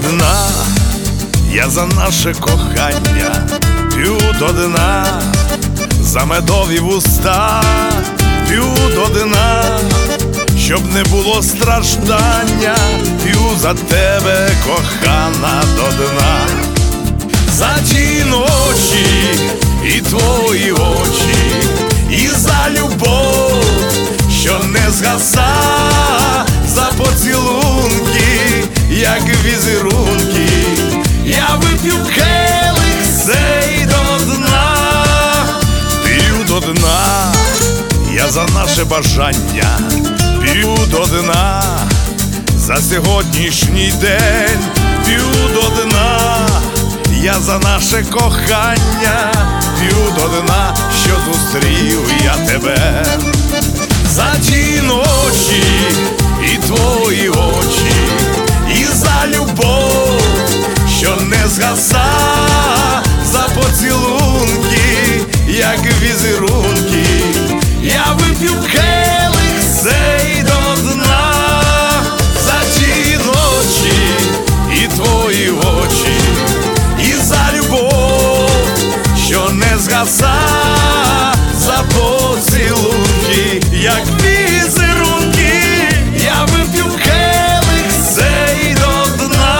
дна, я за наше кохання, п'ю до дна, за медові вуста, п'ю до дна, щоб не було страждання, п'ю за тебе, кохана, до дна. За ті ночі і твої очі, і за любов, що не згаса, за поцілунки, як візерунки, я вип'ю келих сей до дна, п'ю до дна, я за наше бажання, п'ю до дна, за сьогоднішній день, п'ю до дна, я за наше кохання, п'ю до дна, що зустрів я тебе. За ті ночі і твої очі, і за любов, що не згаса, за поцілунки, як візерунки, я вип'ю келих сей до дна. За ті ночі і твої очі, і за любов, що не згаса, за поцілунки, як візерунки, я вип'ю келих сей до дна.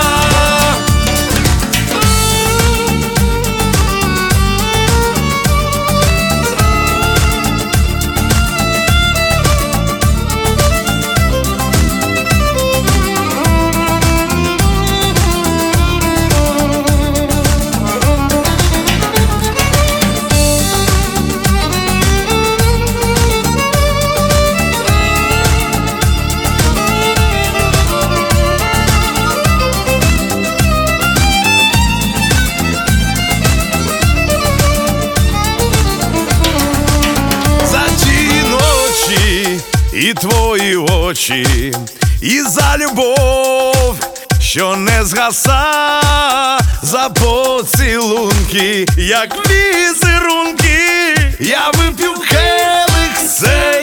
І твої очі, і за любов, що не згаса, за поцілунки, як візерунки, я вип'ю келих сей